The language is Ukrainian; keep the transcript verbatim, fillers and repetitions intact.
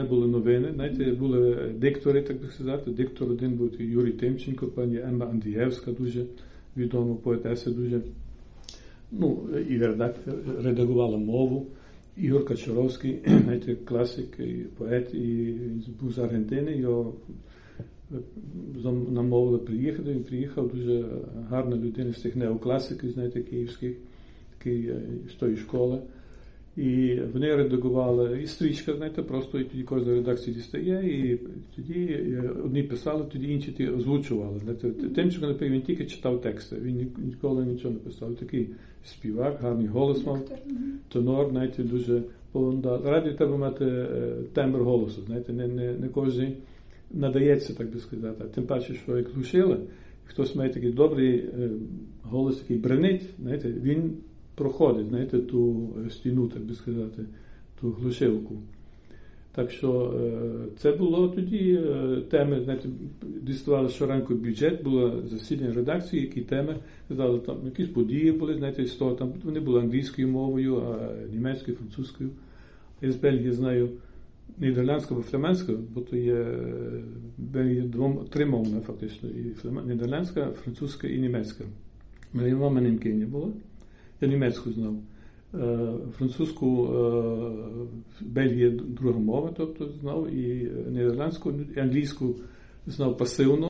не були новини, знаєте, були диктори, так би сказати. Диктор один був Юрій Тимченко, пані Емма Андрієвська, дуже відома поетеса, дуже, ну, і редагувала мову. Ігор Качуровський, знаєте, класик, і поет, і він був з Аргентини, його намовили приїхати, він приїхав, дуже гарна людина з тих неокласиків, знаєте, київських, такий, з тої школи. І вони редагували, і стрічка, знаєте, просто і тоді кожна редакція дістає, і тоді одні писали, тоді інші ті озвучували. Тимченко, наприклад, він тільки читав тексти, він ніколи нічого не писав. Такий співак, гарний голос мав, тонор, знаєте, дуже полонда. Радіо треба мати тембр голосу, знаєте, не, не, не кожен надається, так би сказати. Тим паче, що як глушили, хтось має такий добрий голос, який бренить, знаєте, він проходить, знаєте, ту стіну, так би сказати, ту глушилку. Так що це було тоді теми, знаєте, діставали щоранку бюджет, було засідання редакції, які теми, казали, там якісь події були, знаєте, з того, там вони були англійською мовою, а німецькою, французькою. Я з Бельгії знаю нідерландську або фламандську, бо то є Бельгія двом, тримовна фактично, і флам... нідерландська, французька і німецька. Моя мама немкиня була. Я німецьку знав. Французьку, Бельгія друга мова, тобто знав, і нідерландську, і англійську знав пасивно.